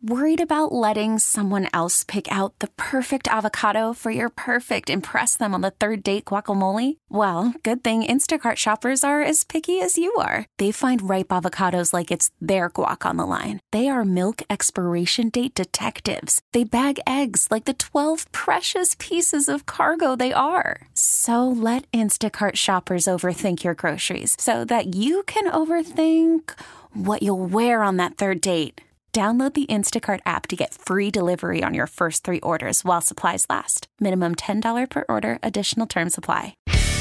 Worried about letting someone else pick out the perfect avocado for your perfect impress them on the third date guacamole? Well, good thing Instacart shoppers are as picky as you are. They find ripe avocados like it's their guac on the line. They are milk expiration date detectives. They bag eggs like the 12 precious pieces of cargo they are. So let Instacart shoppers overthink your groceries so that you can overthink what you'll wear on that third date. Download the Instacart app to get free delivery on your first 3 orders while supplies last. Minimum $10 per order. Additional terms apply.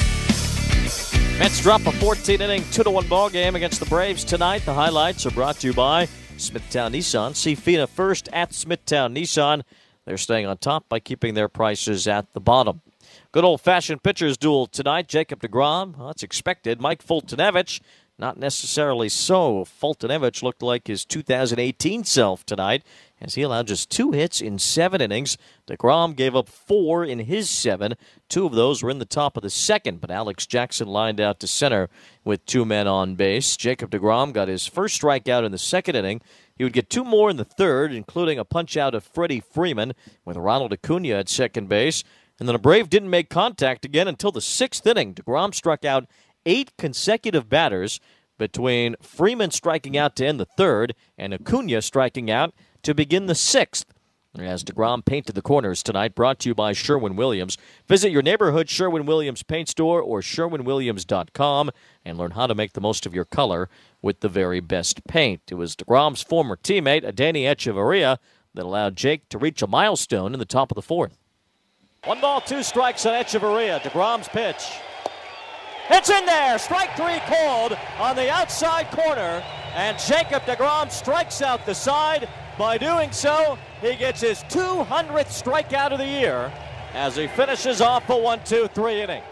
Mets drop a 14-inning, 2-1 ball game against the Braves tonight. The highlights are brought to you by Smithtown Nissan. See Fina first at Smithtown Nissan. They're staying on top by keeping their prices at the bottom. Good old-fashioned pitchers duel tonight. Jacob deGrom, well, that's expected. Mike Foltynewicz, not necessarily so. Foltynewicz looked like his 2018 self tonight as he allowed just 2 hits in 7 innings. DeGrom gave up 4 in his 7. 2 of those were in the top of the second, but Alex Jackson lined out to center with 2 men on base. Jacob deGrom got his first strikeout in the second inning. He would get 2 more in the third, including a punch-out of Freddie Freeman with Ronald Acuna at second base. And then a Brave didn't make contact again until the 6th inning. DeGrom struck out 8 consecutive batters between Freeman striking out to end the third and Acuna striking out to begin the 6th. As DeGrom painted the corners tonight, brought to you by Sherwin-Williams. Visit your neighborhood Sherwin-Williams paint store or sherwinwilliams.com and learn how to make the most of your color with the very best paint. It was DeGrom's former teammate, Adeiny Hechavarria, that allowed Jake to reach a milestone in the top of the 4th. 1 ball, 2 strikes on Hechavarria. DeGrom's pitch. It's in there. Strike 3 called on the outside corner. And Jacob deGrom strikes out the side. By doing so, he gets his 200th strikeout of the year as he finishes off a 1-2-3 inning.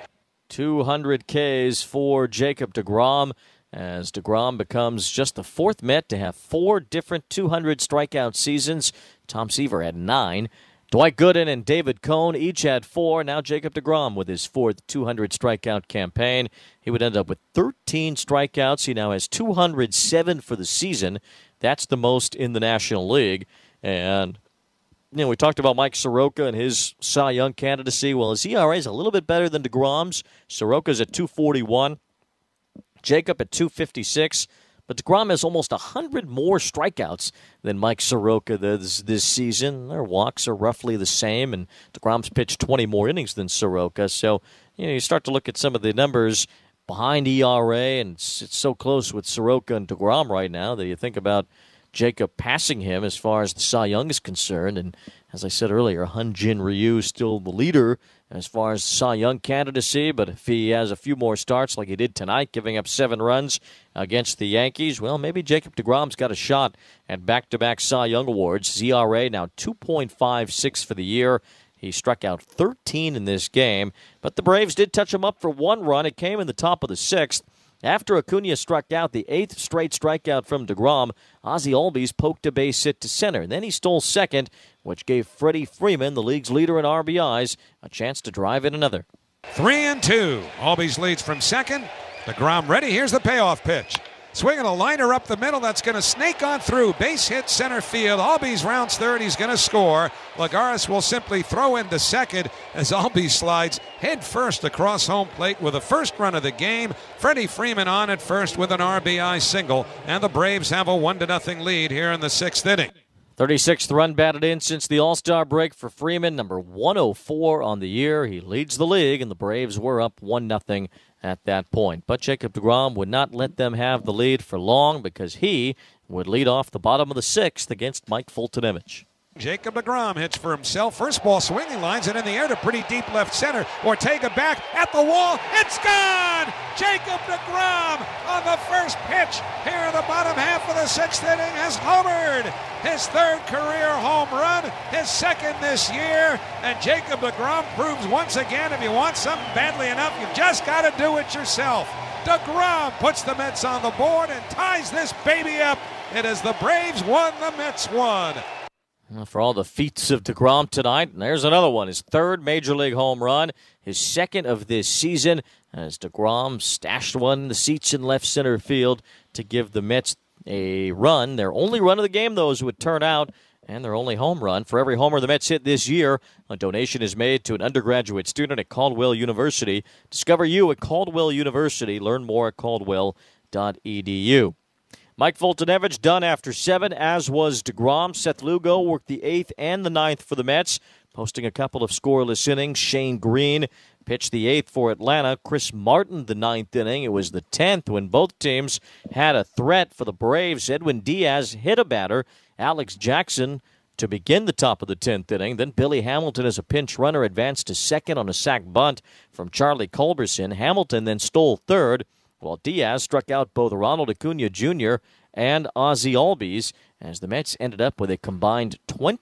200 Ks for Jacob deGrom as deGrom becomes just the 4th Met to have 4 different 200 strikeout seasons. Tom Seaver had 9. Dwight Gooden and David Cone each had 4. Now Jacob deGrom with his 4th 200 strikeout campaign. He would end up with 13 strikeouts. He now has 207 for the season. That's the most in the National League. And, we talked about Mike Soroka and his Cy Young candidacy. Well, his ERA is a little bit better than deGrom's. Soroka's at 2.41. Jacob at 2.56. But deGrom has almost 100 more strikeouts than Mike Soroka this season. Their walks are roughly the same, and deGrom's pitched 20 more innings than Soroka. So, you start to look at some of the numbers behind ERA, and it's so close with Soroka and deGrom right now that you think about Jacob passing him as far as the Cy Young is concerned. And as I said earlier, Hyun-Jin Ryu is still the leader as far as Cy Young candidacy, but if he has a few more starts like he did tonight, giving up 7 runs against the Yankees, well, maybe Jacob deGrom's got a shot at back-to-back Cy Young awards. His ERA now 2.56 for the year. He struck out 13 in this game, but the Braves did touch him up for 1 run. It came in the top of the 6th. After Acuna struck out, the 8th straight strikeout from deGrom, Ozzie Albies poked a base hit to center. Then he stole second, which gave Freddie Freeman, the league's leader in RBIs, a chance to drive in another. 3-2. Albies leads from second. deGrom ready. Here's the payoff pitch. Swinging a liner up the middle that's going to snake on through. Base hit center field. Albies rounds third. He's going to score. Lagares will simply throw into second as Albies slides head first across home plate with the first run of the game. Freddie Freeman on at first with an RBI single. And the Braves have a 1-0 lead here in the 6th inning. 36th run batted in since the All-Star break for Freeman, number 104 on the year. He leads the league, and the Braves were up 1-0 at that point. But Jacob deGrom would not let them have the lead for long because he would lead off the bottom of the 6th against Mike Foltynewicz. Jacob deGrom hits for himself. First ball swinging lines it in the air to pretty deep left center. Ortega back at the wall. It's gone! Jacob deGrom on the first pitch here in the bottom half of the 6th inning has homered. His 3rd career home run, his 2nd this year. And Jacob deGrom proves once again if you want something badly enough, you've just got to do it yourself. deGrom puts the Mets on the board and ties this baby up. It is the Braves 1, the Mets 1. For all the feats of deGrom tonight, and there's another one. His 3rd Major League home run, his 2nd of this season, as deGrom stashed one in the seats in left center field to give the Mets a run. Their only run of the game, though, as it would turn out, and their only home run. For every homer the Mets hit this year, a donation is made to an undergraduate student at Caldwell University. Discover you at Caldwell University. Learn more at caldwell.edu. Mike Foltynewicz done after 7, as was DeGrom. Seth Lugo worked the 8th and the 9th for the Mets, posting a couple of scoreless innings. Shane Green pitched the 8th for Atlanta. Chris Martin the 9th inning. It was the 10th when both teams had a threat for the Braves. Edwin Diaz hit a batter. Alex Jackson to begin the top of the 10th inning. Then Billy Hamilton, as a pinch runner, advanced to second on a sac bunt from Charlie Culberson. Hamilton then stole third, while Diaz struck out both Ronald Acuna Jr. and Ozzie Albies, as the Mets ended up with a combined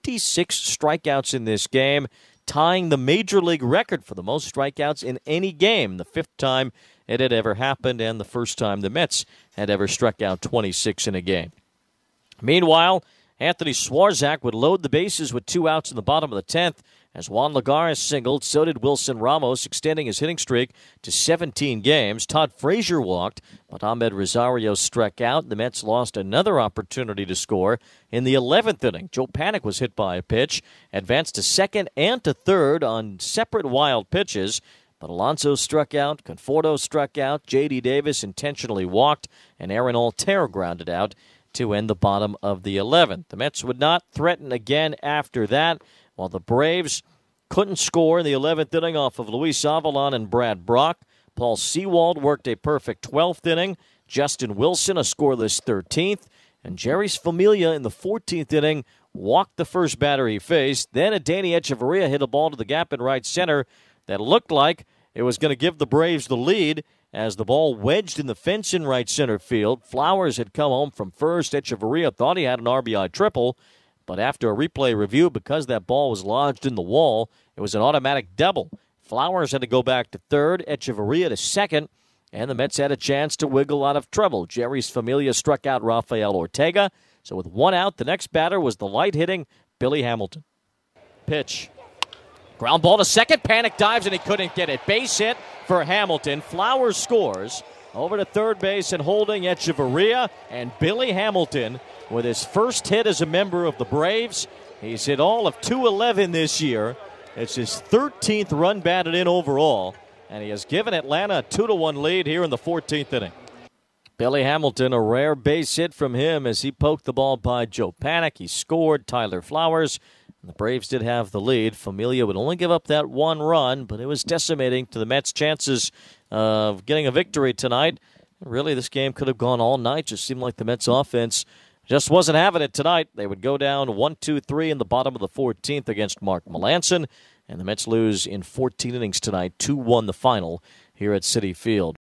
26 strikeouts in this game, tying the Major League record for the most strikeouts in any game, the 5th time it had ever happened and the first time the Mets had ever struck out 26 in a game. Meanwhile, Anthony Swarzak would load the bases with 2 outs in the bottom of the 10th. As Juan Lagares singled, so did Wilson Ramos, extending his hitting streak to 17 games. Todd Frazier walked, but Ahmed Rosario struck out. The Mets lost another opportunity to score in the 11th inning. Joe Panik was hit by a pitch, advanced to second and to third on separate wild pitches. But Alonso struck out, Conforto struck out, J.D. Davis intentionally walked, and Aaron Altair grounded out to end the bottom of the 11th. The Mets would not threaten again after that, while the Braves couldn't score in the 11th inning off of Luis Avilan and Brad Brock. Paul Sewald worked a perfect 12th inning. Justin Wilson a scoreless 13th. And Jeurys Familia in the 14th inning walked the first batter he faced. Then Adeiny Hechavarria hit a ball to the gap in right center that looked like it was going to give the Braves the lead, as the ball wedged in the fence in right center field. Flowers had come home from first. Hechavarria thought he had an RBI triple, but after a replay review, because that ball was lodged in the wall, it was an automatic double. Flowers had to go back to third, Hechavarria to second, and the Mets had a chance to wiggle out of trouble. Jeurys Familia struck out Rafael Ortega, so with 1 out, the next batter was the light-hitting Billy Hamilton. Pitch. Ground ball to second. Panik dives, and he couldn't get it. Base hit for Hamilton. Flowers scores. Over to third base and holding Hechavarria, and Billy Hamilton with his first hit as a member of the Braves. He's hit all of 211 this year. It's his 13th run batted in overall, and he has given Atlanta a 2-1 lead here in the 14th inning. Billy Hamilton, a rare base hit from him as he poked the ball by Joe Panik. He scored. Tyler Flowers. The Braves did have the lead. Familia would only give up that 1 run, but it was decimating to the Mets' chances of getting a victory tonight. Really, this game could have gone all night. Just seemed like the Mets' offense just wasn't having it tonight. They would go down 1-2-3 in the bottom of the 14th against Mark Melancon, and the Mets lose in 14 innings tonight, 2-1 the final here at Citi Field.